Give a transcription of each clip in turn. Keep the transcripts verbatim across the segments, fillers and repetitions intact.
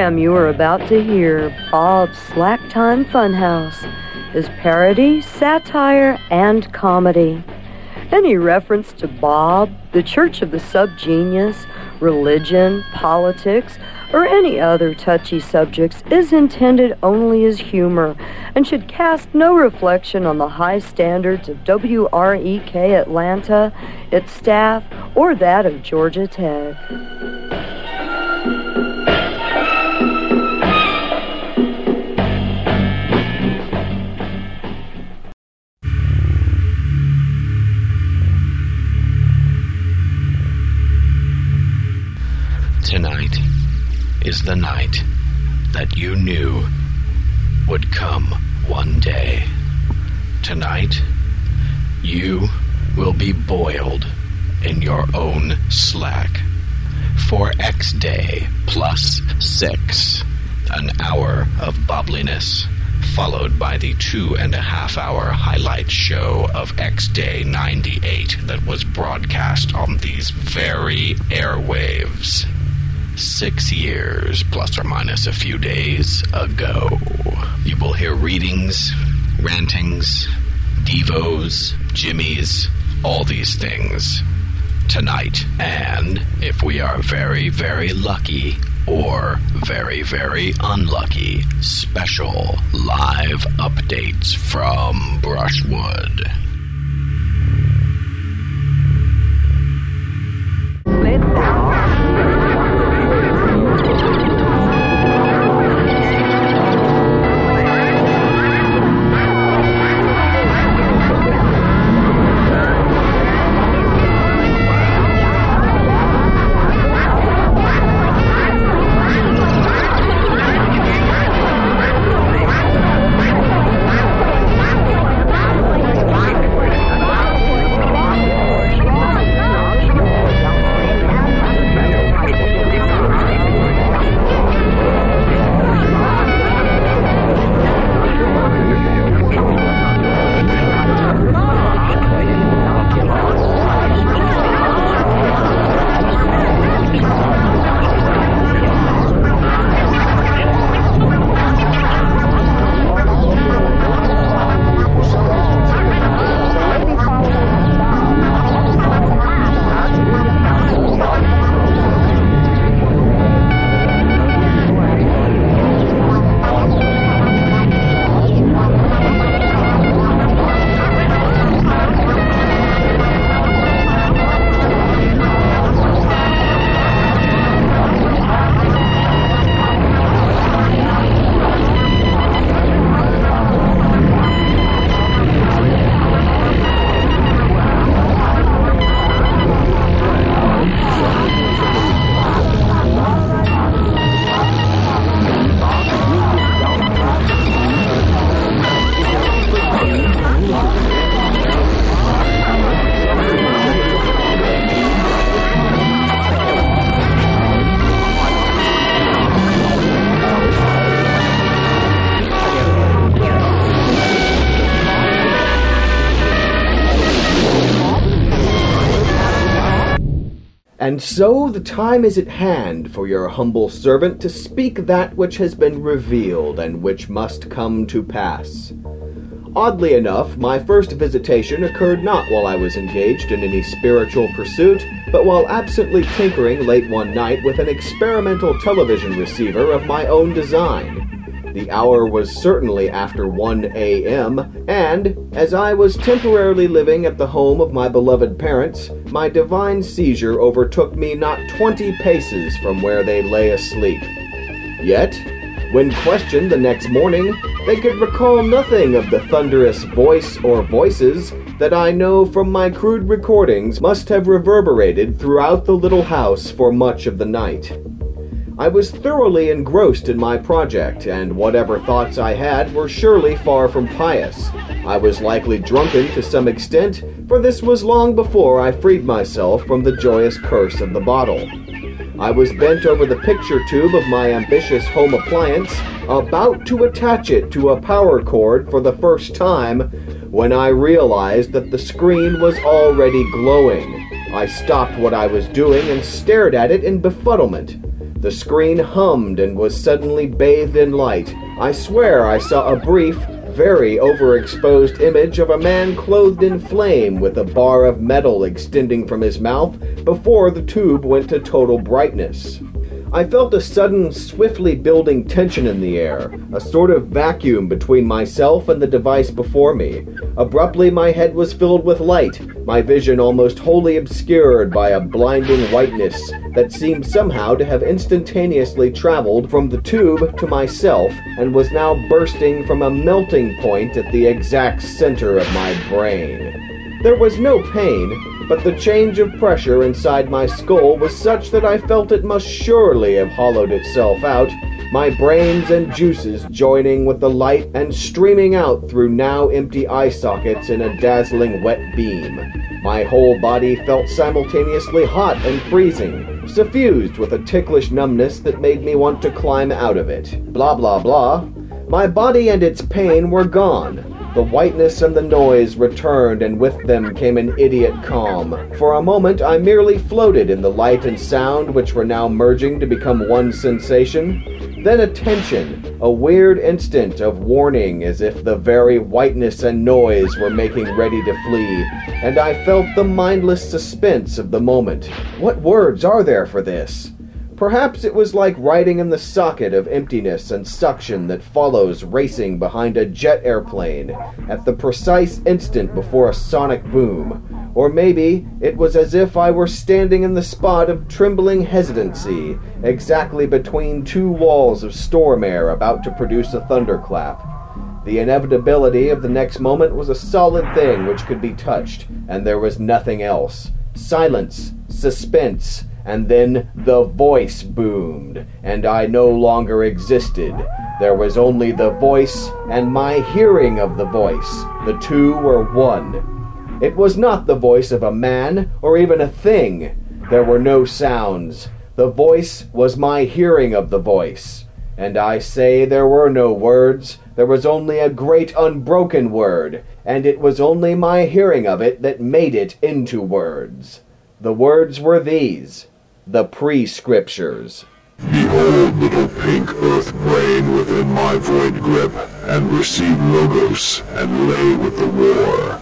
program you are about to hear, Bob's Slack Time Funhouse, is parody, satire, and comedy. Any reference to Bob, the Church of the Subgenius, religion, politics, or any other touchy subjects is intended only as humor and should cast no reflection on the high standards of W R E K Atlanta, its staff, or that of Georgia Tech. Tonight is the night that you knew would come one day. Tonight, you will be boiled in your own slack for X Day plus six, an hour of bubbliness, followed by the two and a half hour highlight show of X Day ninety-eight that was broadcast on these very airwaves. Six years, plus or minus a few days ago. You will hear readings, rantings, devos, jimmies, all these things tonight. And if we are very, very lucky or very, very unlucky, special live updates from Brushwood. And so the time is at hand for your humble servant to speak that which has been revealed and which must come to pass. Oddly enough, my first visitation occurred not while I was engaged in any spiritual pursuit, but while absently tinkering late one night with an experimental television receiver of my own design. The hour was certainly after one a.m., and, as I was temporarily living at the home of my beloved parents, my divine seizure overtook me not twenty paces from where they lay asleep. Yet, when questioned the next morning, they could recall nothing of the thunderous voice or voices that I know from my crude recordings must have reverberated throughout the little house for much of the night. I was thoroughly engrossed in my project, and whatever thoughts I had were surely far from pious. I was likely drunken to some extent, for this was long before I freed myself from the joyous curse of the bottle. I was bent over the picture tube of my ambitious home appliance, about to attach it to a power cord for the first time, when I realized that the screen was already glowing. I stopped what I was doing and stared at it in befuddlement. The screen hummed and was suddenly bathed in light. I swear I saw a brief, very overexposed image of a man clothed in flame with a bar of metal extending from his mouth before the tube went to total brightness. I felt a sudden, swiftly building tension in the air, a sort of vacuum between myself and the device before me. Abruptly, my head was filled with light, my vision almost wholly obscured by a blinding whiteness that seemed somehow to have instantaneously traveled from the tube to myself and was now bursting from a melting point at the exact center of my brain. There was no pain, but the change of pressure inside my skull was such that I felt it must surely have hollowed itself out, my brains and juices joining with the light and streaming out through now empty eye sockets in a dazzling wet beam. My whole body felt simultaneously hot and freezing, suffused with a ticklish numbness that made me want to climb out of it. Blah, blah, blah. My body and its pain were gone. The whiteness and the noise returned, and with them came an idiot calm. For a moment I merely floated in the light and sound which were now merging to become one sensation. Then a tension, a weird instant of warning as if the very whiteness and noise were making ready to flee, and I felt the mindless suspense of the moment. What words are there for this? Perhaps it was like riding in the socket of emptiness and suction that follows racing behind a jet airplane at the precise instant before a sonic boom. Or maybe it was as if I were standing in the spot of trembling hesitancy, exactly between two walls of storm air about to produce a thunderclap. The inevitability of the next moment was a solid thing which could be touched, and there was nothing else. Silence, suspense, and then the voice boomed, and I no longer existed. There was only the voice and my hearing of the voice. The two were one. It was not the voice of a man or even a thing. There were no sounds. The voice was my hearing of the voice. And I say there were no words. There was only a great unbroken word, and it was only my hearing of it that made it into words. The words were these. The pre-scriptures. Behold, little pink earth brain within my void grip, and receive Logos, and lay with the war.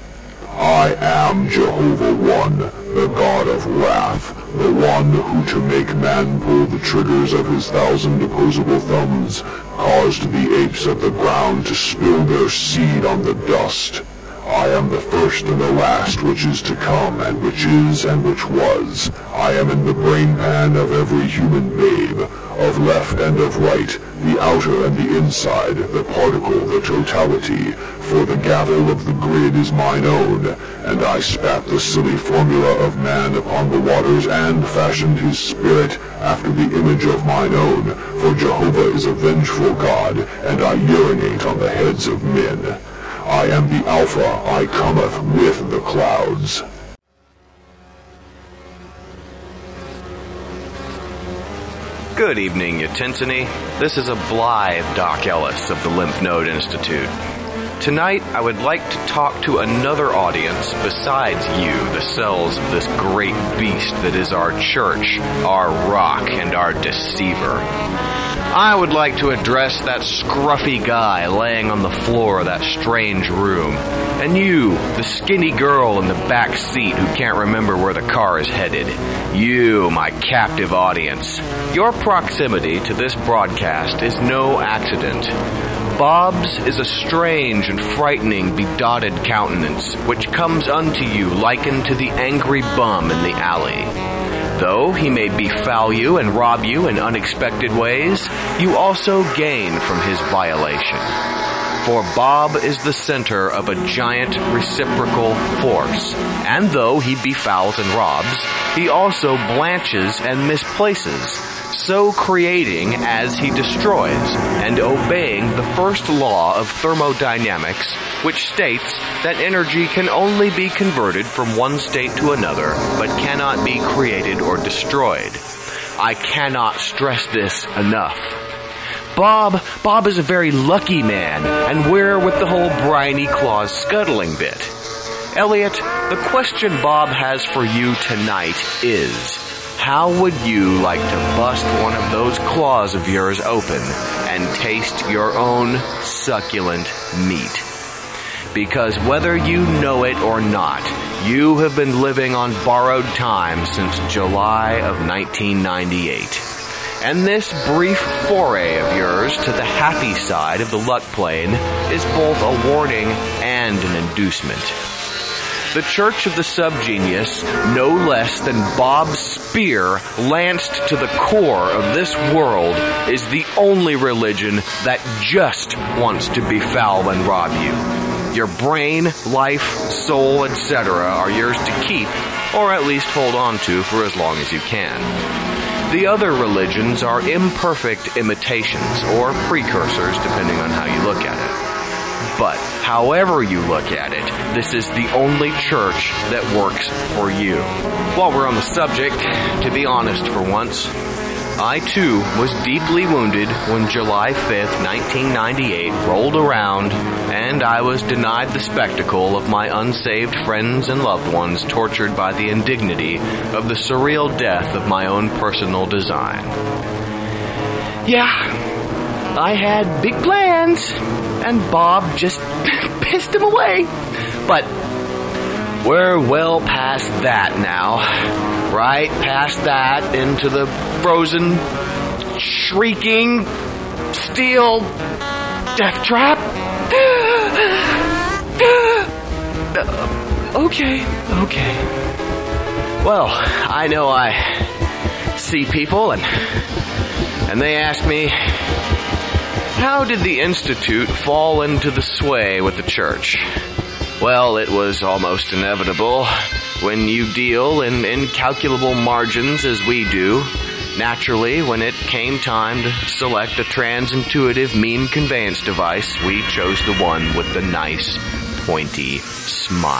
I am Jehovah One, the God of wrath, the one who to make man pull the triggers of his thousand opposable thumbs, caused the apes of the ground to spill their seed on the dust. I am the first and the last which is to come, and which is, and which was. I am in the brain pan of every human babe, of left and of right, the outer and the inside, the particle, the totality, for the gavel of the grid is mine own, and I spat the silly formula of man upon the waters and fashioned his spirit after the image of mine own, for Jehovah is a vengeful God, and I urinate on the heads of men. I am the Alpha, I cometh with the clouds. Good evening, Utensiny. This is a blithe Doc Ellis of the Lymph Node Institute. Tonight, I would like to talk to another audience besides you, the cells of this great beast that is our church, our rock, and our deceiver. I would like to address that scruffy guy laying on the floor of that strange room, and you, the skinny girl in the back seat who can't remember where the car is headed. You, my captive audience. Your proximity to this broadcast is no accident. Bob's is a strange and frightening bedotted countenance, which comes unto you likened to the angry bum in the alley. Though he may befoul you and rob you in unexpected ways, you also gain from his violation. For Bob is the center of a giant reciprocal force, and though he befouls and robs, he also blanches and misplaces, so creating as he destroys, and obeying the first law of thermodynamics, which states that energy can only be converted from one state to another, but cannot be created or destroyed. I cannot stress this enough. Bob, Bob is a very lucky man, and where with the whole briny claws scuttling bit. Elliot, the question Bob has for you tonight is, How would you like to bust one of those claws of yours open and taste your own succulent meat? Because whether you know it or not, you have been living on borrowed time since July of nineteen ninety-eight. And this brief foray of yours to the happy side of the luck plane is both a warning and an inducement. The Church of the Subgenius, no less than Bob Spear lanced to the core of this world, is the only religion that just wants to befoul and rob you. Your brain, life, soul, et cetera are yours to keep, or at least hold on to for as long as you can. The other religions are imperfect imitations, or precursors, depending on how you look at it. But however you look at it, this is the only church that works for you. While we're on the subject, to be honest for once, I too was deeply wounded when July fifth, nineteen ninety-eight rolled around and I was denied the spectacle of my unsaved friends and loved ones tortured by the indignity of the surreal death of my own personal design. Yeah, I had big plans, and Bob just pissed them away. But we're well past that now. Right past that into the frozen, shrieking, steel death trap. Uh, okay, okay. Well, I know I see people and and they ask me, how did the Institute fall into the sway with the church? Well, it was almost inevitable. When you deal in incalculable margins as we do, naturally, when it came time to select a trans-intuitive mean conveyance device, we chose the one with the nice, pointy smile.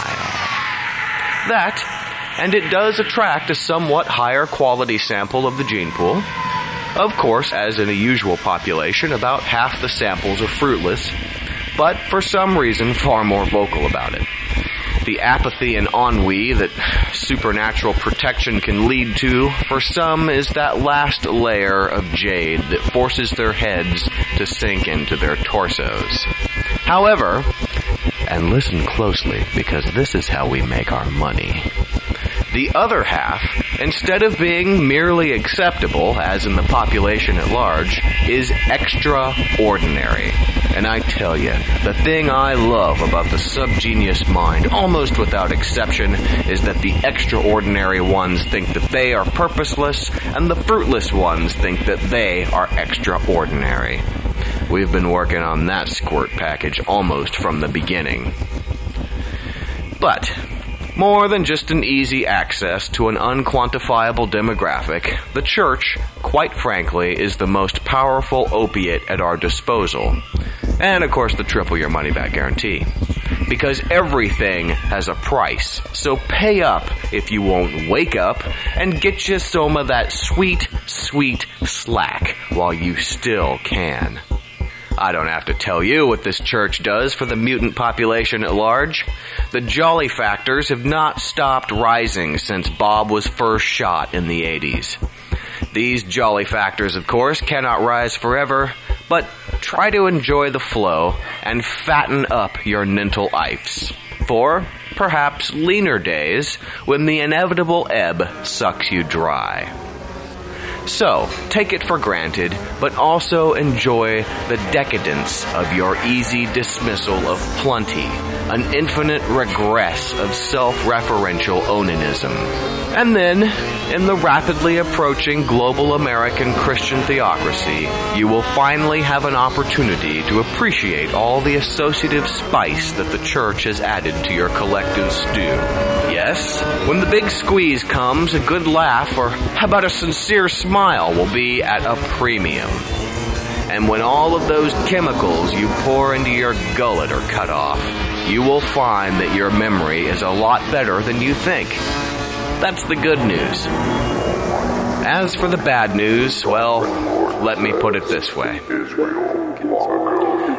That, and it does attract a somewhat higher quality sample of the gene pool. Of course, as in a usual population, about half the samples are fruitless, but for some reason far more vocal about it. The apathy and ennui that supernatural protection can lead to, for some, is that last layer of jade that forces their heads to sink into their torsos. However, and listen closely, because this is how we make our money, the other half, instead of being merely acceptable, as in the population at large, is extraordinary. And I tell you, the thing I love about the subgenius mind, almost without exception, is that the extraordinary ones think that they are purposeless, and the fruitless ones think that they are extraordinary. We've been working on that squirt package almost from the beginning. But more than just an easy access to an unquantifiable demographic, the church, quite frankly, is the most powerful opiate at our disposal. And, of course, the triple your money back guarantee. Because everything has a price, so pay up if you won't wake up and get you some of that sweet, sweet slack while you still can. I don't have to tell you what this church does for the mutant population at large. The jolly factors have not stopped rising since Bob was first shot in the eighties. These jolly factors, of course, cannot rise forever, but try to enjoy the flow and fatten up your mental ifs for perhaps leaner days when the inevitable ebb sucks you dry. So, take it for granted, but also enjoy the decadence of your easy dismissal of plenty, an infinite regress of self-referential onanism. And then, in the rapidly approaching global American Christian theocracy, you will finally have an opportunity to appreciate all the associative spice that the church has added to your collective stew. Yes, when the big squeeze comes, a good laugh, or how about a sincere smile, will be at a premium. And when all of those chemicals you pour into your gullet are cut off, you will find that your memory is a lot better than you think. That's the good news. As for the bad news, well, let me put it this way.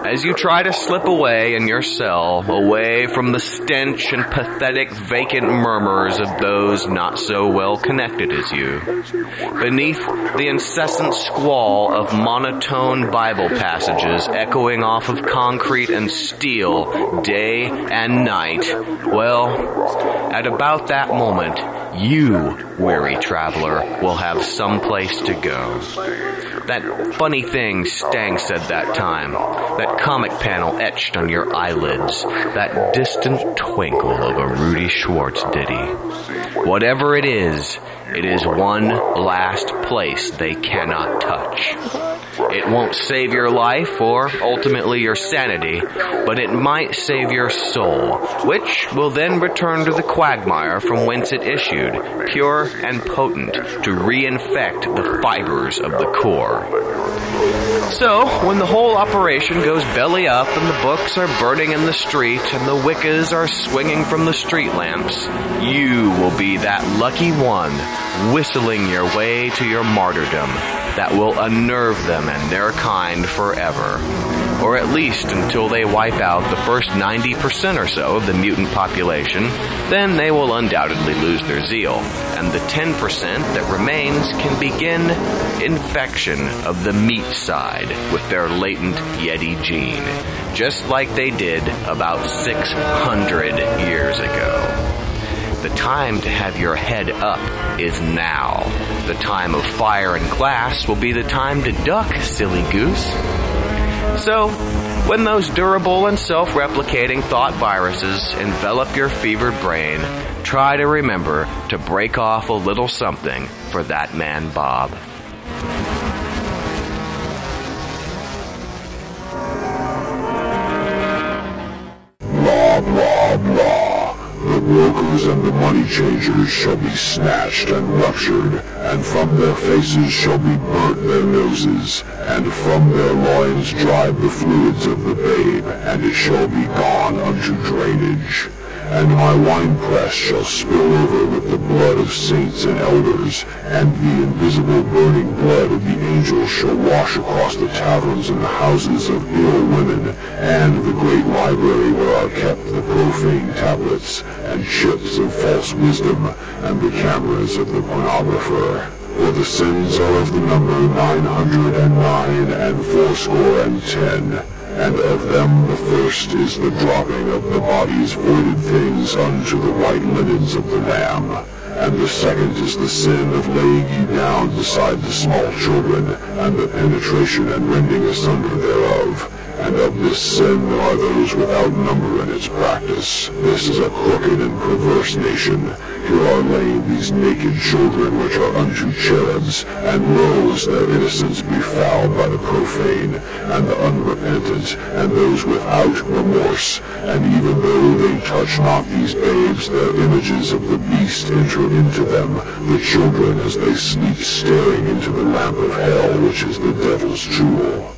as you try to slip away in your cell, away from the stench and pathetic vacant murmurs of those not so well connected as you. Beneath the incessant squall of monotone Bible passages echoing off of concrete and steel day and night, well, at about that moment, you, weary traveler, will have some place to go. That funny thing Stang said that time, that comic panel etched on your eyelids, that distant twinkle of a Rudy Schwartz ditty. Whatever it is, it is one last place they cannot touch. It won't save your life or ultimately your sanity, but it might save your soul, which will then return to the quagmire from whence it issued, pure and potent, to reinfect the fibers of the core. So, when the whole operation goes belly up and the books are burning in the street and the wiccas are swinging from the street lamps, you will be that lucky one whistling your way to your martyrdom that will unnerve them and their kind forever. Or at least until they wipe out the first ninety percent or so of the mutant population, then they will undoubtedly lose their zeal, and the ten percent that remains can begin infection of the meat side with their latent Yeti gene, just like they did about six hundred years ago. The time to have your head up is now. The time of fire and glass will be the time to duck, silly goose. So, when those durable and self-replicating thought viruses envelop your fevered brain, try to remember to break off a little something for that man Bob. Blah, blah, blah. The brokers and the money changers shall be snatched and ruptured, and from their faces shall be burnt their noses, and from their loins drive the fluids of the babe, and it shall be gone unto drainage. And my winepress shall spill over with the blood of saints and elders, and the invisible burning blood of the angels shall wash across the taverns and the houses of ill women, and the great library where are kept the profane tablets, and chips of false wisdom, and the cameras of the pornographer. For the sins are of the number nine hundred and nine and fourscore and ten. And of them the first is the dropping of the body's voided things unto the white linens of the Lamb. And the second is the sin of laying you down beside the small children, and the penetration and rending asunder thereof. And of this sin there are those without number in its practice. This is a crooked and perverse nation. Here are laid these naked children which are unto cherubs, and lo, is their innocence befouled by the profane, and the unrepentant, and those without remorse. And even though they touch not these babes, their images of the beast enter into them, the children as they sleep staring into the lamp of hell, which is the devil's jewel.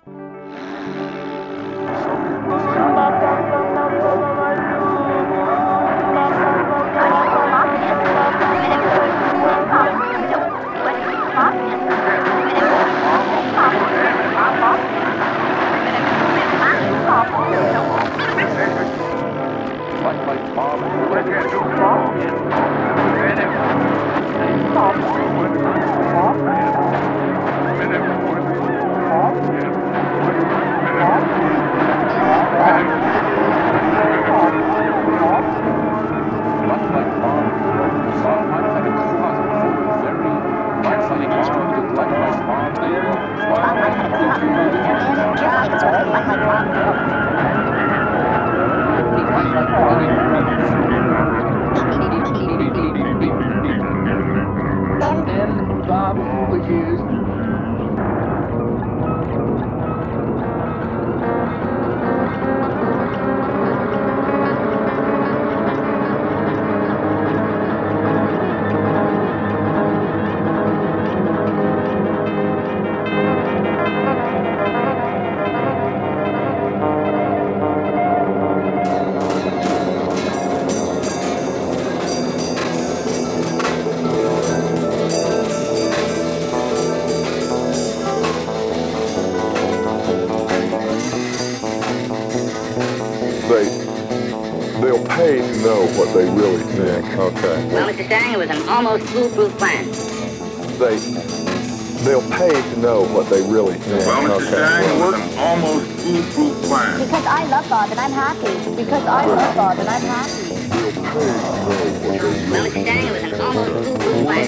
They'll pay to know what they really think. Okay. Well, Mister Stang, it was an almost foolproof plan. They, they'll pay to know what they really think. Well, Mister Okay. Stang, it was an almost foolproof plan. Because I love God and I'm happy. Because I love God and I'm happy. They'll pay to know what they Well, Mister Stang, it was an almost foolproof plan.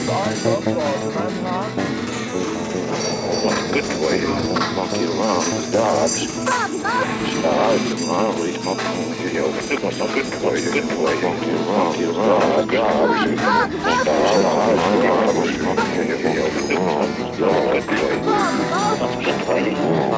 Good boy, monkey around with dogs. Dogs around, we smoke you know, good boy, good boy, good boy, monkey around, monkey around, dogs. Dogs around, we smoke you know, good boy, good boy, monkey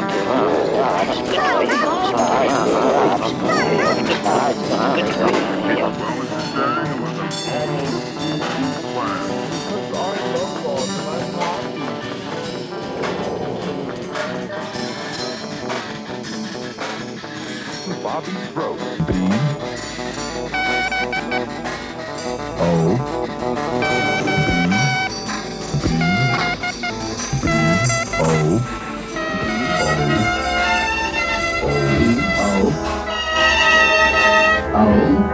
Bobby's throat. B O B B O O O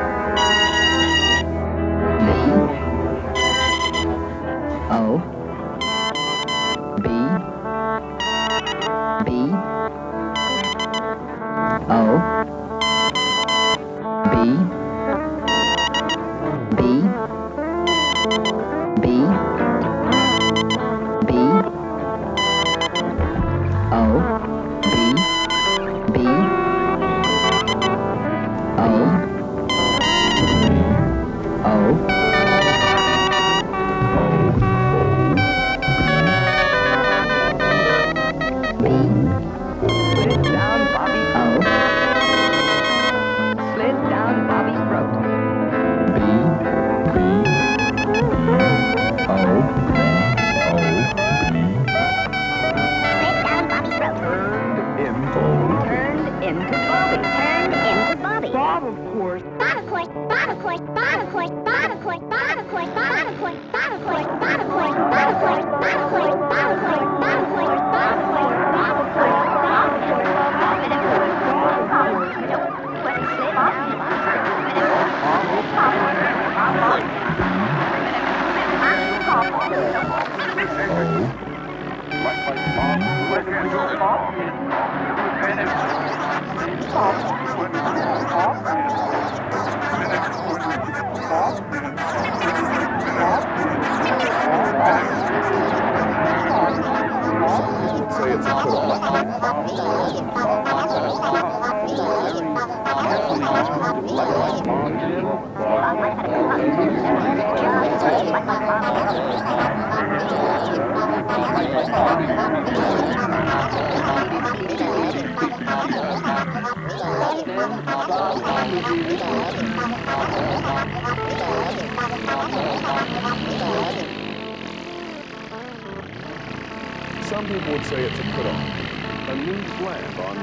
Some people would say it's a put-on. A new slant on...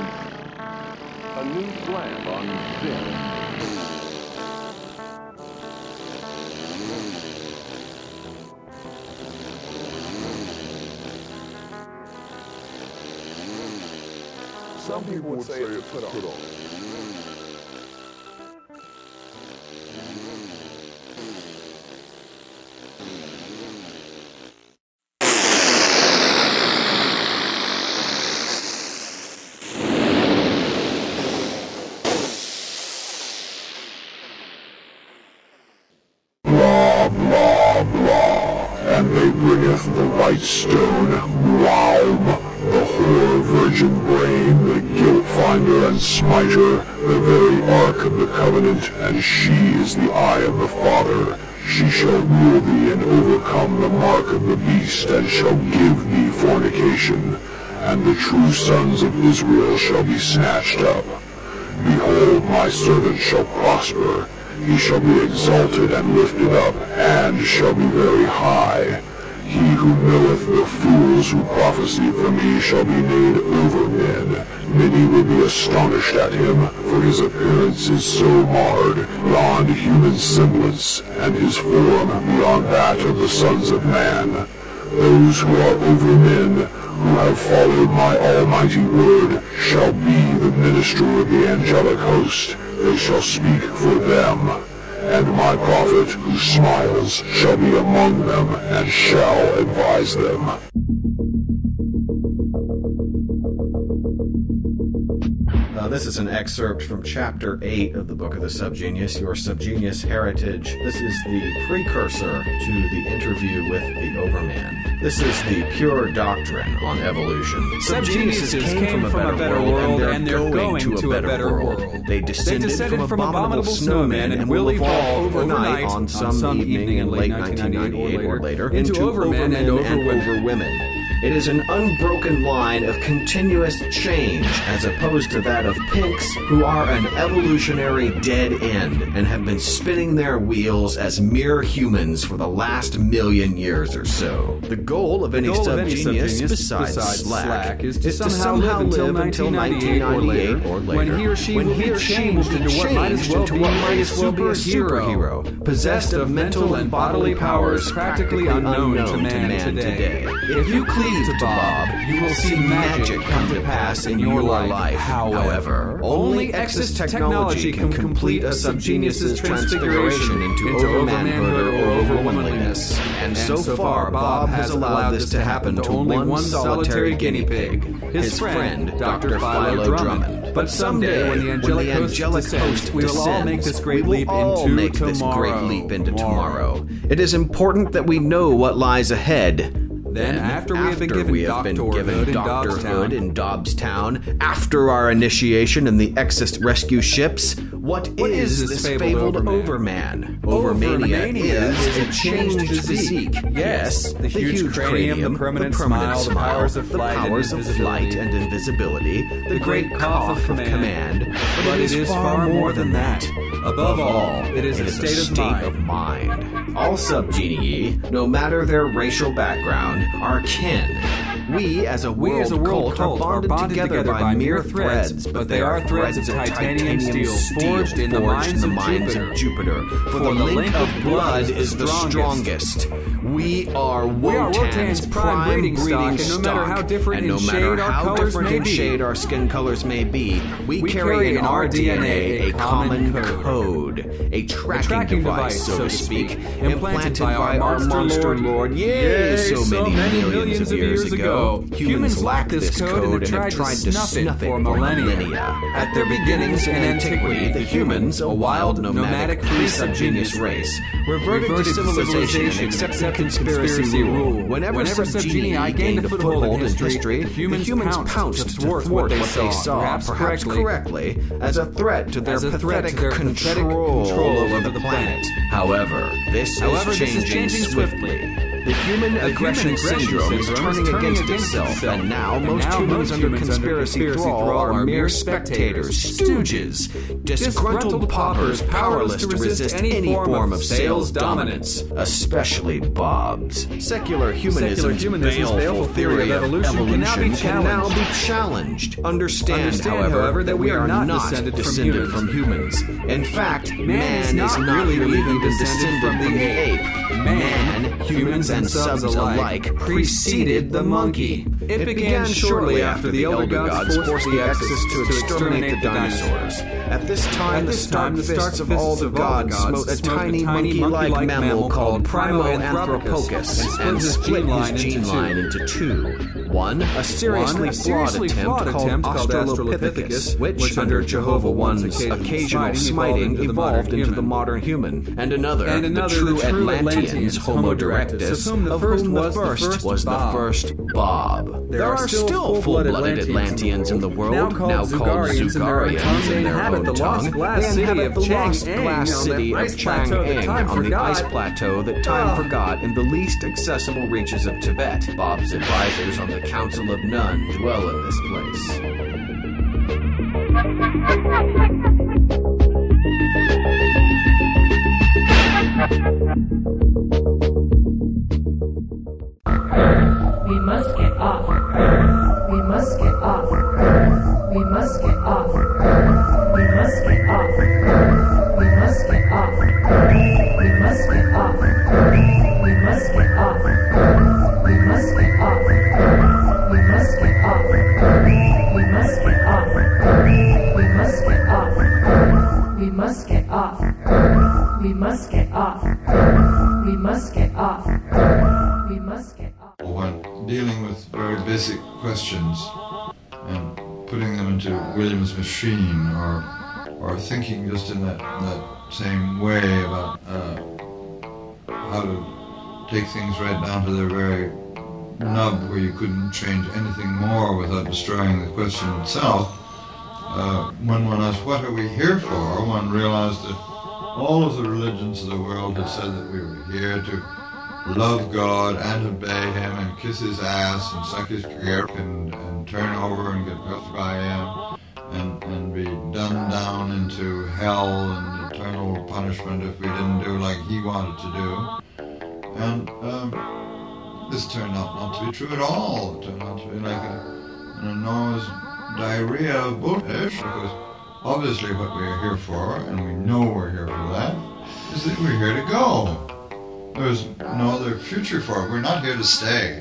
A new slant on sin. Some people would say it's a put-on. The white stone, Waum, the whore virgin brain, the guilt finder and smiter, the very ark of the covenant, and she is the eye of the Father. She shall rule thee and overcome the mark of the beast, and shall give thee fornication, and the true sons of Israel shall be snatched up. Behold, my servant shall prosper, he shall be exalted and lifted up, and shall be very high. He who knoweth the fools who prophesy for me shall be made over men. Many will be astonished at him, for his appearance is so marred, beyond human semblance, and his form beyond that of the sons of man. Those who are over men who have followed my almighty word shall be the minister of the angelic host. They shall speak for them. And my prophet who smiles shall be among them and shall advise them. Uh, this is an excerpt from Chapter eight of the Book of the Subgenius, Your Subgenius Heritage. This is the precursor to the interview with the Overman. This is the pure doctrine on evolution. Subgeniuses came, came from a better world, and they're, and they're going, going to a better, better world. world. They descended, they descended from, from abominable snowmen and will evolve overnight on some, on some evening in late nineteen ninety-eight or later into, into overmen and overwomen. Over women. It is an unbroken line of continuous change, as opposed to that of pinks, who are an evolutionary dead end and have been spinning their wheels as mere humans for the last million years or so. The goal of any subgenius, besides, besides Slack, is to, is to somehow live until nineteen ninety-eight or later, when he or she when will he be changed into what might as well be, might as well be a superhero, possessed of mental and bodily powers practically unknown to man today. If you cleave to Bob, you will see magic come to pass in your life. However, only Exus technology can complete a subgenius's transfiguration into overmanhood or overwomanliness. And so far, Bob has allowed this to happen to only one solitary guinea pig, his friend, Doctor Philo Drummond. But someday, when the angelic host descends, we will all make this great leap into tomorrow. It is important that we know what lies ahead. Then, after we have been given, we have been given doctorhood in Dobbstown, after our initiation in the Exus rescue ships, what, what is, is this fabled, fabled Overman? Overmania, Overmania is a changed physique. Yes, the, the huge, huge cranium, cranium, the permanent, the permanent smile, smile, the powers of flight, powers and, of flight and invisibility, the, the great cough of command. command. But, but it is far more than that. Above all, it is it a state, is a state of, mind. of mind. All subgenii, no matter their racial background, are kin. We, as a world, we as a world cult, cult, are bonded, bonded together, together by mere threads, but they are threads of titanium steel forged in the mines of Jupiter. Jupiter. For the link of blood is the strongest. We are Wotan's prime breeding stock, and no matter how different in shade our colors may be, shade our skin colors may be, we carry in our D N A a common code, a tracking device, so to speak, implanted by our monster lord, yay, so many millions of years ago. Humans lack this code and have tried to snuff it for millennia. At their beginnings in antiquity, the humans, a wild, nomadic, pre-subgenius race, reverted to civilization and accepted conspiracy rule. Whenever subgenii gained a foothold in history, the humans pounced to thwart what they saw, perhaps correctly, as a threat to their pathetic control over the planet. However, this is changing swiftly. The human aggression syndrome is turning against itself, and now most humans under conspiracy thrall are mere spectators, stooges, disgruntled paupers powerless to resist any form of sales dominance, especially Bob's. Secular humanism's baleful theory of evolution can now be challenged. Understand, however, that we are not descended from humans. In fact, man is not really even descended from the ape. Man, humans, and subs alike preceded the monkey. It began shortly after the elder gods forced the Exus to exterminate the dinosaurs. At this time, the stark fists of all the gods smote a tiny monkey-like mammal called Primo Anthropocus and split his gene line into two. One, a seriously flawed attempt called Australopithecus, which, under Jehovah One's occasional smiting, evolved into the modern human. And another, the true Atlanteans, Homo erectus, of whom the first was the first Bob. There are still full-blooded Atlanteans in the world, now called Zugarians in their own tongue. They inhabit the lost glass city of Chang'an on the ice plateau that time forgot in the least accessible reaches of Tibet. Bob's advisors on the Council of None dwell in this place. We must get off. We must get off. We must get off. We must get off. We must get off. We must get off. We must get off. We must get off. We must Earth. We must get off Earth. We must get off Earth. We must get off. When dealing with very basic questions and putting them into Williams' machine, or or thinking just in that, that same way about uh, how to take things right down to their very nub where you couldn't change anything more without destroying the question itself. Uh, when one asked, what are we here for, one realized that all of the religions of the world had said that we were here to love God and obey Him and kiss His ass and suck His dick and, and turn over and get cuffed by Him and, and be dumbed down into hell and eternal punishment if we didn't do like He wanted to do. And um, this turned out not to be true at all. It turned out to be like a, an enormous diarrhea of bullshit, because obviously what we're here for, and we know we're here for that, is that we're here to go. There's no other future for it. We're not here to stay.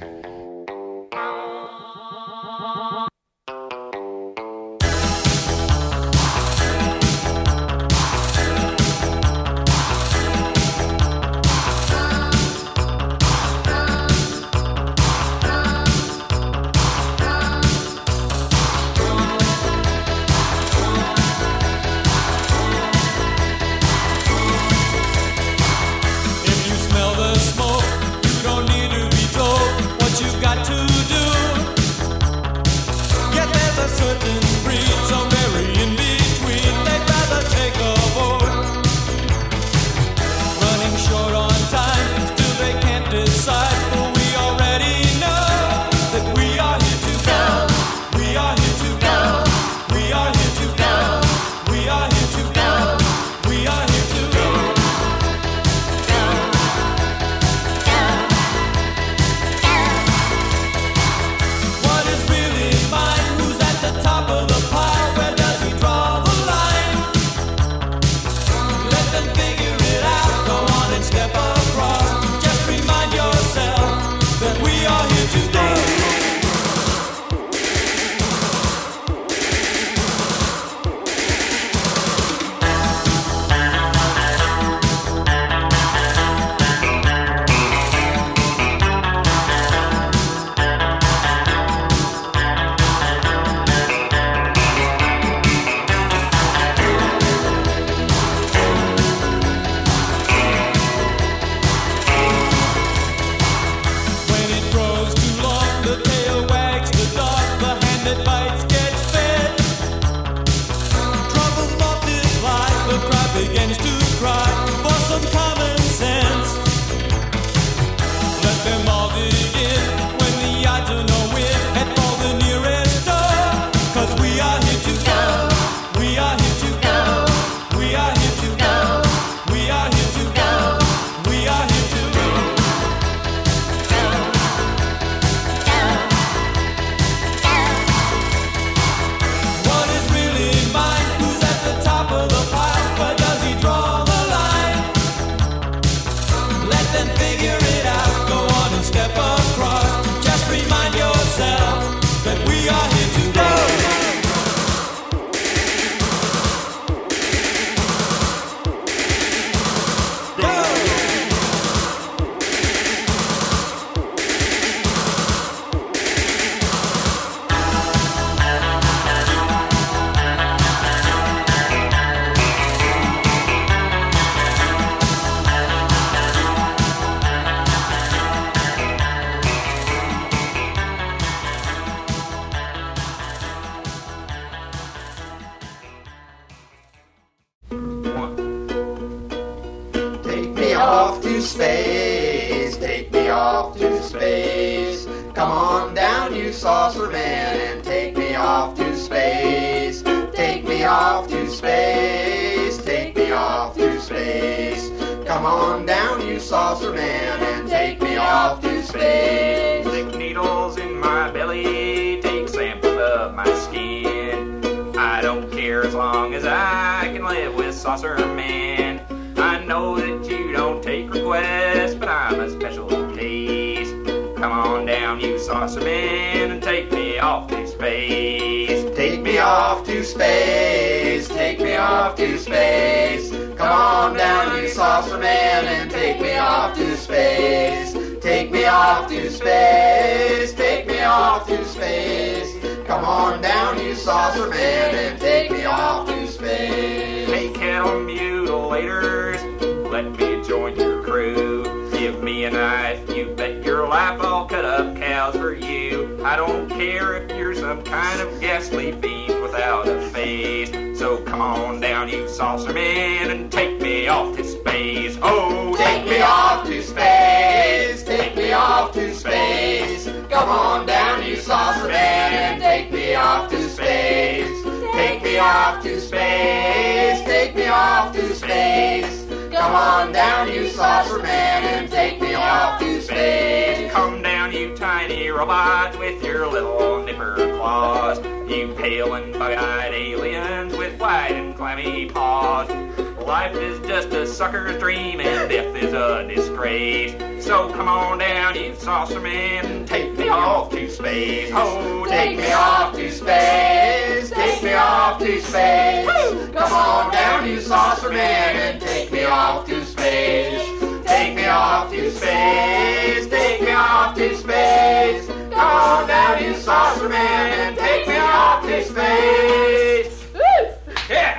Take me off to space, take me off to space. Come Come on down, you saucer man, and take me off to space. Take me off to space. Take me off to space. Come on down, you saucer man, and take me off to space. Hey, cattle mutilators, let me join your crew. Give me a knife, you bet your life I'll cut up cows for you. I don't care if you're some kind of ghastly beast without a face. So come on down, you saucer man, and take me off to space. Oh, take me off to space. Take me off to space. Come on down, you saucer man, and take me off to space. Take me off to space. Take me off to space. Come on down, you saucer man, and take me off to space. Come down, you tiny robot, with your little nipper claws. You pale and bug-eyed aliens with wide and clammy paws. Life is just a sucker's dream, and death is a disgrace. So come on down, you saucer man, and take me off to space. Oh, take me off to space. Take me off to space. Come on down, you saucer man, and take me off to space. Take me off to space. Take me off to space. Come on down, you saucer man, and take me off to space. Yeah.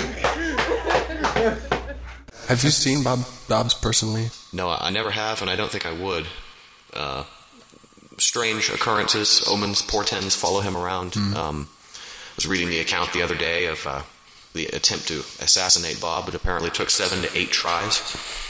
Have you seen Bob Dobbs personally? No, I never have, and I don't think I would. Uh, strange occurrences, omens, portents follow him around. Mm. Um, I was reading the account the other day of uh, the attempt to assassinate Bob. It apparently took seven to eight tries,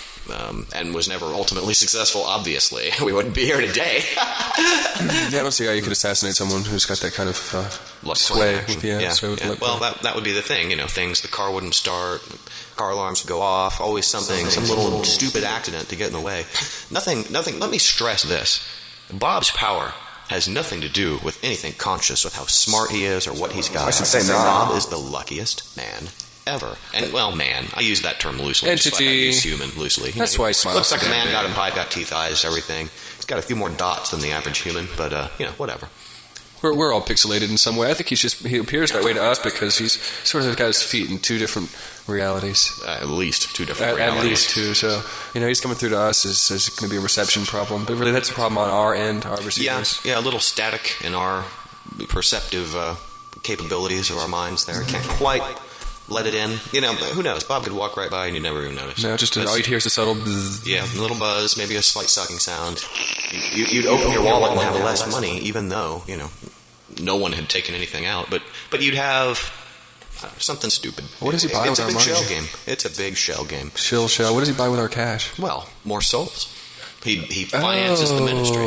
um, and was never ultimately successful, obviously. We wouldn't be here today. Yeah, I don't see how you could assassinate someone who's got that kind of uh, sway. Yeah, yeah, sway yeah. Well, that, that would be the thing, you know, things, the car wouldn't start, car alarms would go off, always something, some little stupid accident to get in the way. Nothing, nothing, let me stress this. Bob's power has nothing to do with anything conscious, with how smart he is or what he's got. I should say no. Bob is the luckiest man ever. And, well, man, I use that term loosely. Entity. Just like I use human loosely. That's you know, why he smiles. Looks like a man, got him pie, got teeth, eyes, everything. He's got a few more dots than the average human, but, uh, you know, whatever. We're we're all pixelated in some way. I think he's just he appears that way to us because he's sort of got his feet in two different realities. Uh, at least two different at, realities. At least two. So, you know, he's coming through to us as, as going to be a reception problem. But really, that's a problem on our end, our receivers. Yeah, yeah, a little static in our perceptive uh, capabilities of our minds there. Can't quite let it in. You know, who knows? Bob could walk right by and you'd never even notice. No, just a, all you'd hear is a subtle buzz. Yeah, a little buzz, maybe a slight sucking sound. You, you'd open your wallet and have less money, even though, you know, no one had taken anything out. But but you'd have uh, something stupid. What does he buy it's with our money? It's a big shell game. It's a big shell game. Shill shell. What does he buy with our cash? Well, more souls. He he finances oh, the ministry.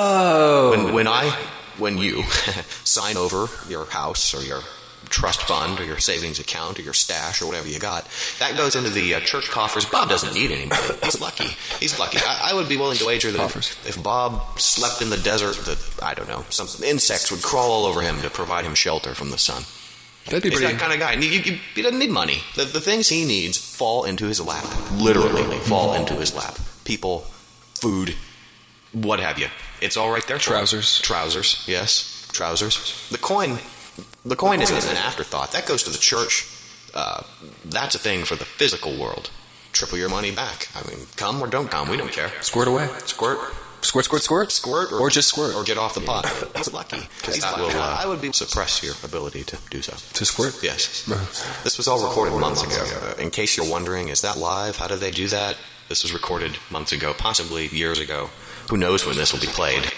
Oh. When when I when you sign over your house or your trust fund or your savings account or your stash or whatever you got, that goes into the uh, church coffers. Bob doesn't need any money. He's lucky. He's lucky. I, I would be willing to wager that coffers. if Bob slept in the desert, that, I don't know, some insects would crawl all over him to provide him shelter from the sun. That'd be He's pretty... that kind of guy. You, you, he doesn't need money. The, the things he needs fall into his lap. Literally fall into his lap. People, food, what have you. It's all right there. Trousers. Trousers, yes. Trousers. The coin... The coin isn't an afterthought. That goes to the church. Uh, that's a thing for the physical world. Triple your money back. I mean, come or don't come. We don't care. Squirt away. Squirt. Squirt, squirt, squirt. Squirt. Or, or just squirt. Or get off the pot. He's lucky. He's that will, uh, I would be suppress your ability to do so. To squirt? Yes. This was all recorded months ago. Uh, in case you're wondering, is that live? How did they do that? This was recorded months ago, possibly years ago. Who knows when this will be played?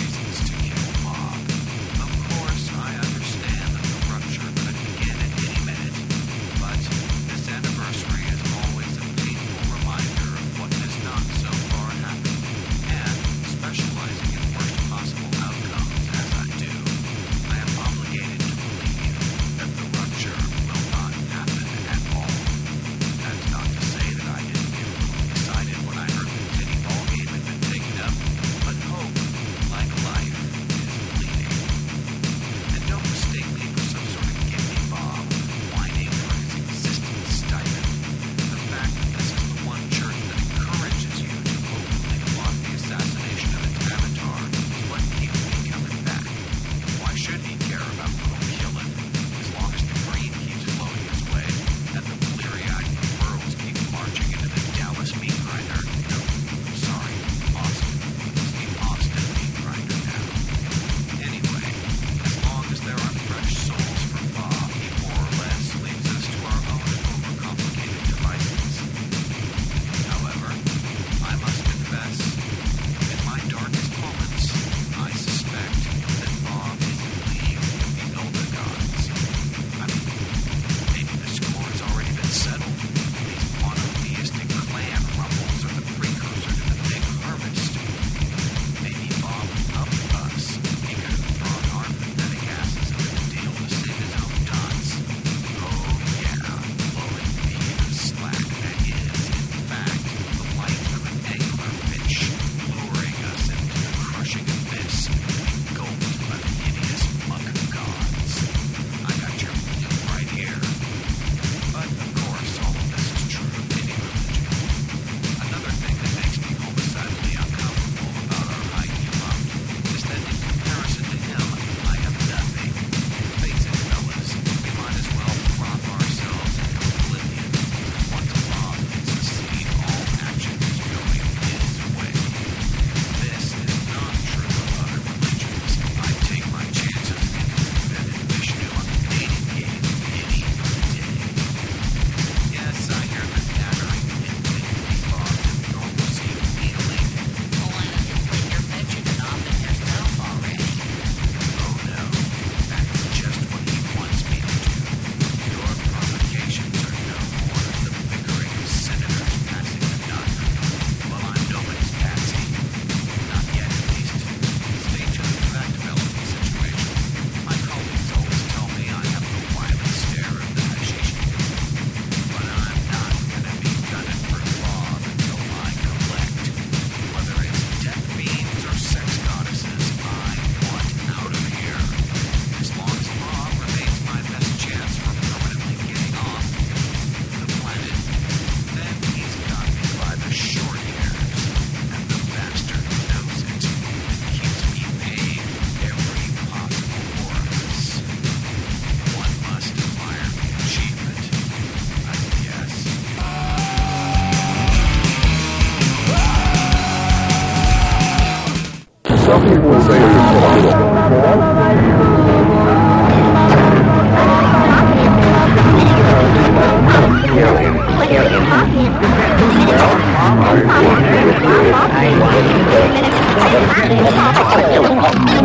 Of course, I understand the structure, but again, at any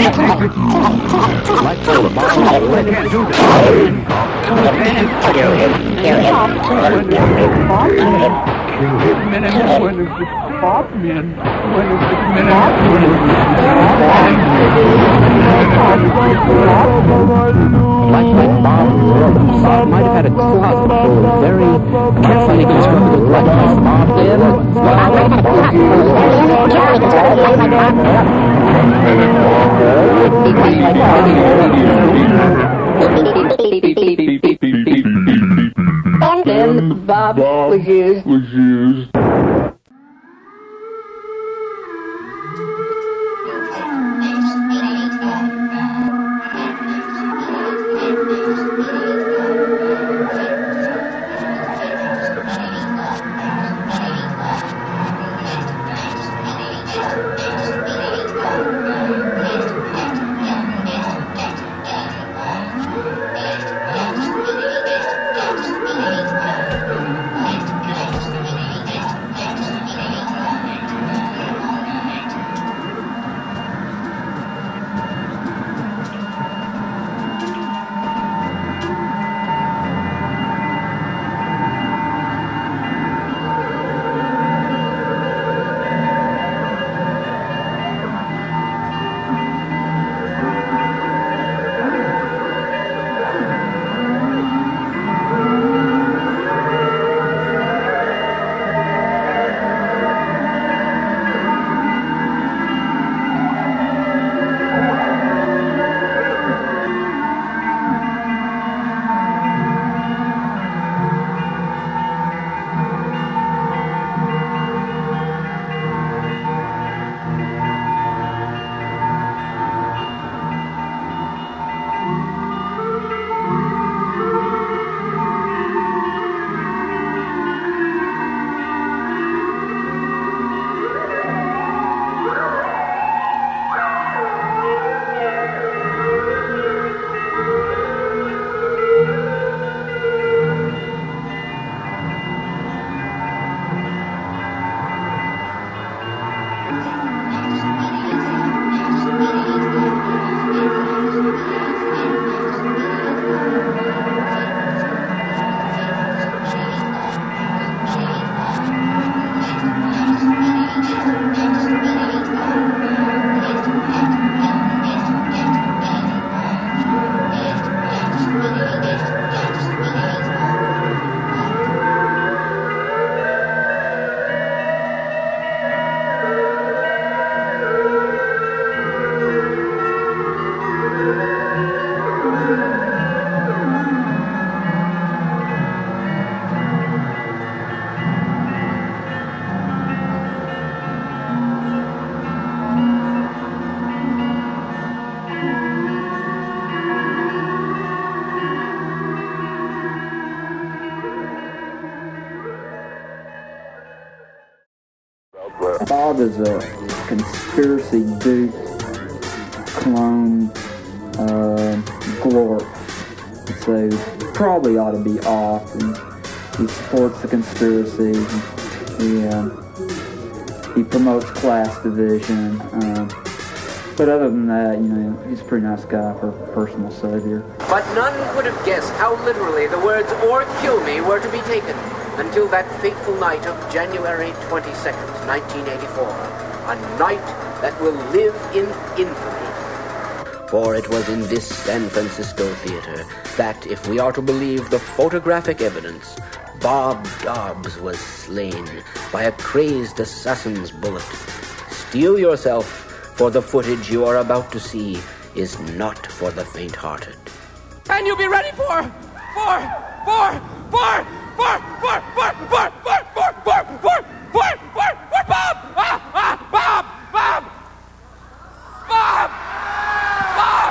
Bob might have had a closet full of very carefully constructed weapons. Bob did. And then Bob was used. Was used. Bob is a conspiracy dupe, clone, uh, glorp. So probably ought to be off. And he supports the conspiracy. He, uh, he promotes class division. Uh, but other than that, you know, he's a pretty nice guy for a personal savior. But none could have guessed how literally the words "or kill me" were to be taken until that fateful night of January twenty-second, nineteen eighty-four. A night that will live in infamy. For it was in this San Francisco theater that, if we are to believe the photographic evidence, Bob Dobbs was slain by a crazed assassin's bullet. Steel yourself, for the footage you are about to see is not for the faint-hearted. Can you be ready for, for, for, for, for, for, for, for, for, for, for, for, for, for, for, Bob! Ah, ah, Bob! Bob! Bob! Bob!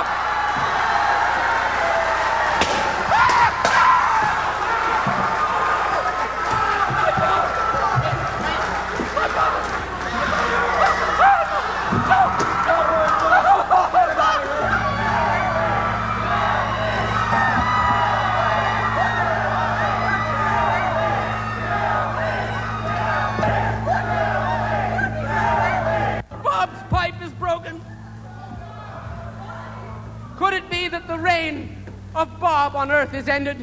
Bob's Could it be that the reign of Bob on Earth is ended?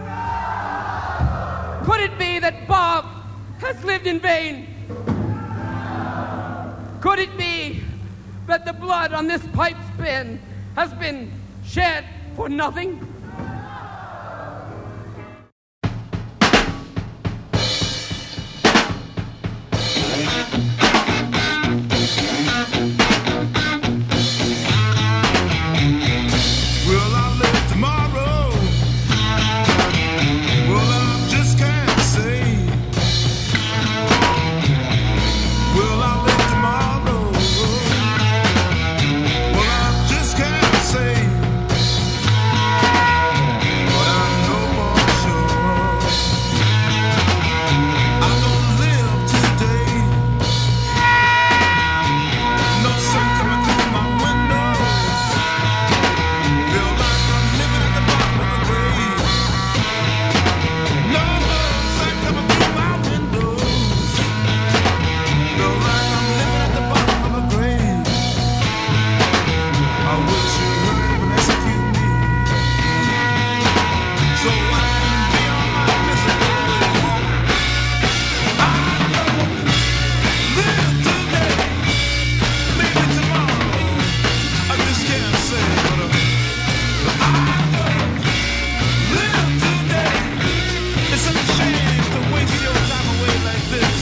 Could it be that Bob has lived in vain? Could it be that the blood on this pipe spin has been shed for nothing? Will I live tomorrow? Well, I just can't say. Will I live tomorrow? Well, I just can't say. But I know for sure I'm gonna live today. No sun coming through my windows. Feel like I'm living at the bottom of the grave. No sun coming through my windows. Feel like I'm living at the bottom of a grave. I wish you would rescue me, so I can be on my miserable way. I don't live today, maybe tomorrow. I just can't say, but I don't live today. It's such a shame to waste your time away like this.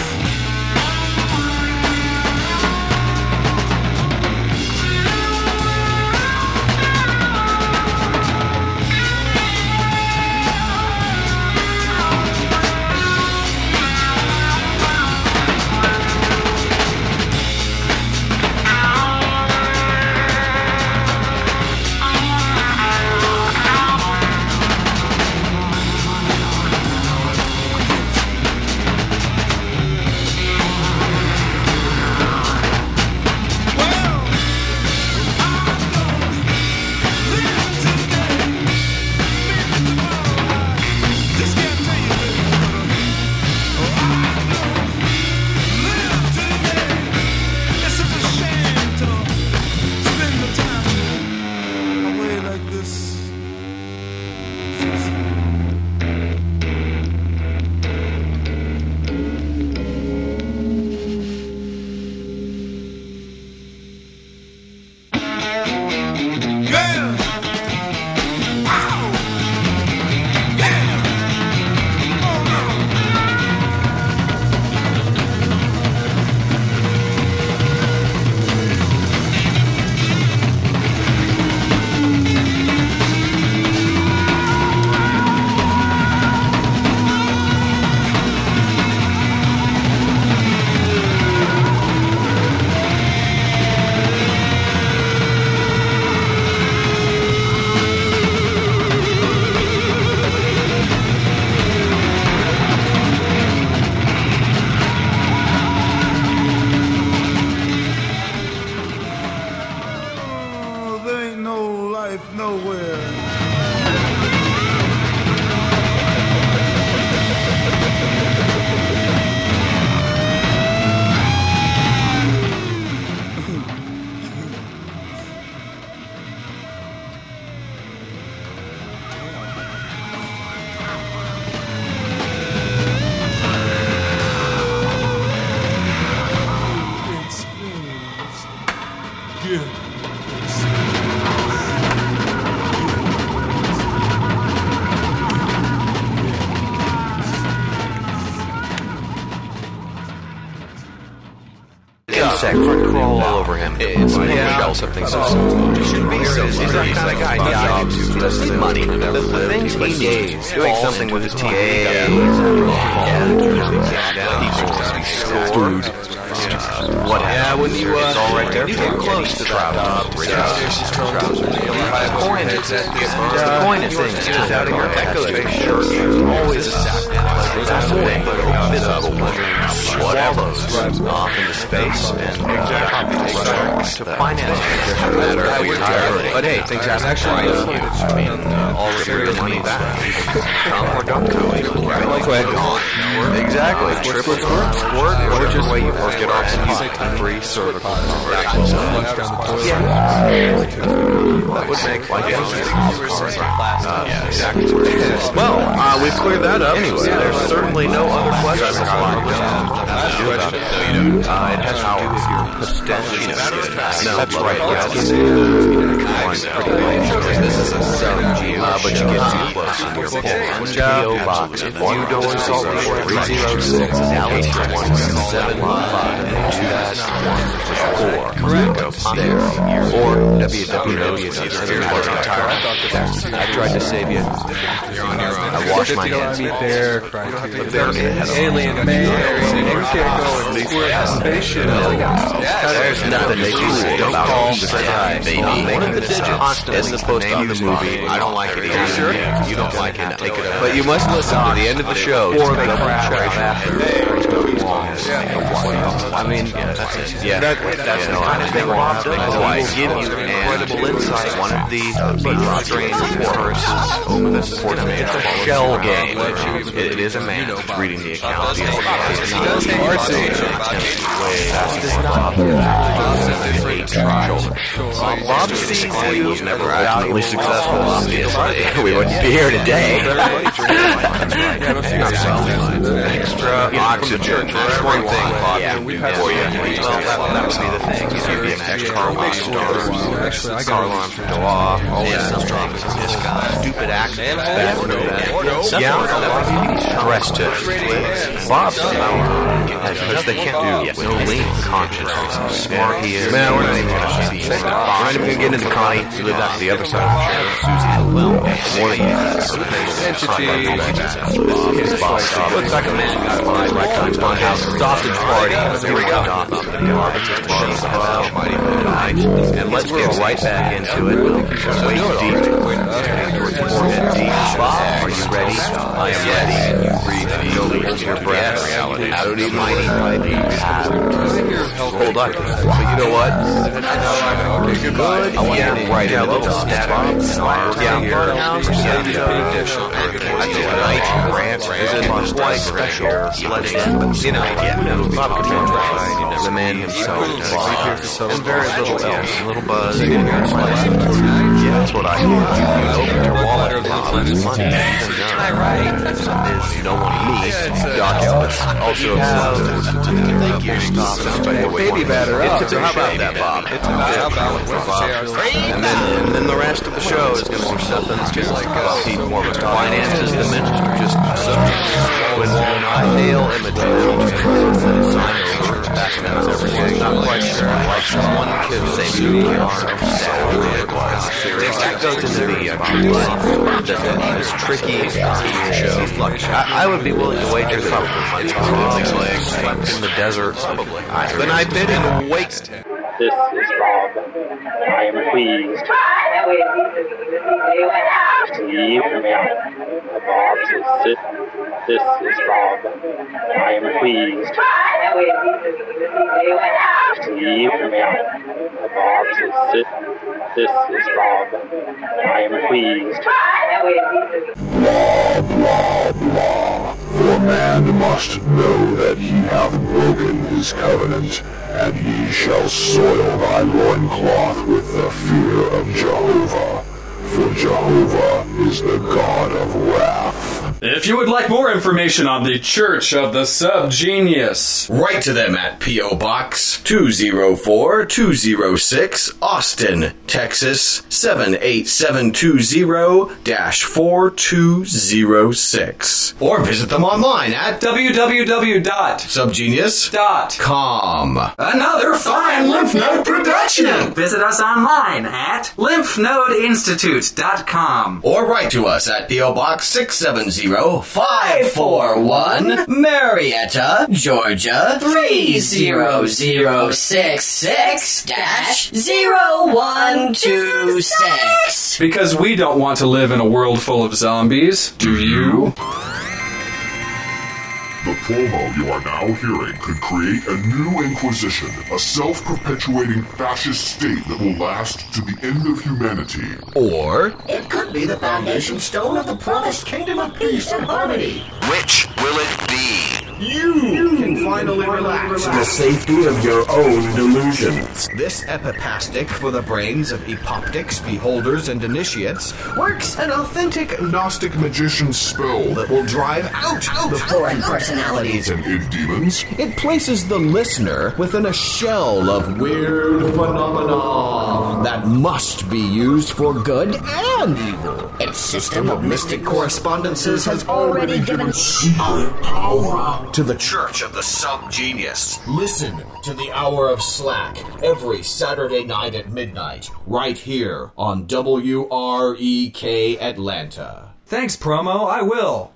It's such a shame to spend the time away like this. Yeah! Ow! Yeah! Oh no! Oh, there ain't no life nowhere. Insect would crawl all over him. It's yeah. Shell something so simple. Should be so. He's that kind of guy. Yeah, the money, the things he gains, doing something with his team. Yeah, screwed. What happened? Yeah, when you, uh, it's all right there. You get close to that. By a coin tangents that get burned. The point is things just out of your excavation church. Always a sacrifice. Whatever off into space and to finance it doesn't matter. But hey, things happen. Actually, I mean, all serious money back. Come or don't come. Quick. Exactly. Triple squirt, squirt, or just way you work it off and free cervical. Yeah. That would make like yeah, exactly. Well, uh, we've cleared that up. Anyway, there's certainly no other questions. Uh, it has to do with your potential. No, that's right. This is a sub uh, but you get too close and you're pulled. P O Box one door three zero six Dallas one seven five two one four. Correct. There. Or w w w dot I tried to save you. You're on your own. I washed my hands. There. Alien man. You can't go and squirt a spaceship. There's nothing they can say about the guy. One of the digits in the post office movie. I don't like it either. Sure? You don't like it. Take it out. But you must listen to the end of the show. Or they crash right after. I mean, yeah, that's it. Yeah, that, that's the kind of thing Bob does. I give you incredible insight. One of the trained reporters over the support man. It's a shell game. It, it is a man reading the account. He does Bob sees he was never valiantly successful, obviously. We wouldn't be here today. Extra oxygen. That's one thing Bob can do for you. Well, that would be the thing. You'd be an extra car alarm stars. Car alarms would go off. All this stuff. This guy. Stupid accident. That would do. Yeah. Stress test. Bob somehow, because they can't do no lean consciousness. Smart he is. Man, we're not even going to see. We're not even going to get into Connie. We live out to the other side of the chair. Susie Hillwell. Morning. Entity. Bob. Looks like a man got by right kind of fun house. Sausage party. Here we go. And let's get right back into it. Waist deep. Forehead deep. Bob, are you ready? I am ready. And you breathe deeply into your breath. Reality. Out of the mighty Hold on. But you know what? Okay, goodbye. I want you to write a little stab on it. Yeah, Birdhouse. Yeah, big dish. I think night ranch is a quite special. Let's you know, Bob could be the man himself, and very little else. A little buzz. Yeah, that's what I hear. You open your wallet or the money. Is no one me. Documents. Also, thank you. Stop. Baby batter up. How about that, Bob? It's how about Bob? And then, and then the rest of the show is going to be something just like uh, Pete Morgan's finances, the minister, just subjects. When, when I hail imitators, not quite sure. Like one kid saying you are that goes into the uh, this tricky show. I, I would be willing to wager that it's probably slept in the desert. But I bid in wake. This is Bob. I am pleased to leave me Bob to sit. This is Bob. I am pleased to leave me Bob to sit. This is Bob. I am pleased. Blah, blah, blah. For man must know that he hath broken his covenant, and he shall soil thy loincloth with the fear of Jehovah. For Jehovah is the God of wrath. If you would like more information on the Church of the Subgenius, write to them at P O Box two oh four two oh six, Austin, Texas seven eight seven two zero dash four two zero six. Or visit them online at w w w dot subgenius dot com. Another fine Lymph Node production! Visit us online at lymph node institute dot com. Or write to us at P O Box six seven zero zero five four one, Marietta, Georgia three zero zero six six dash zero one two six. Because we don't want to live in a world full of zombies, do you? The promo you are now hearing could create a new Inquisition, a self-perpetuating fascist state that will last to the end of humanity. Or it could be the foundation stone of the promised kingdom of peace and harmony. Which will it be? You can finally relax in the safety of your own delusions. This epipastic for the brains of epoptics, beholders, and initiates works an authentic Gnostic magician spell that will drive out, out the foreign personalities and id demons. It places the listener within a shell of weird phenomena that must be used for good and evil. Its system of mystic correspondences has already given secret power to the Church of the Subgenius. Listen to the Hour of Slack every Saturday night at midnight, right here on W R E K Atlanta. Thanks, promo. I will.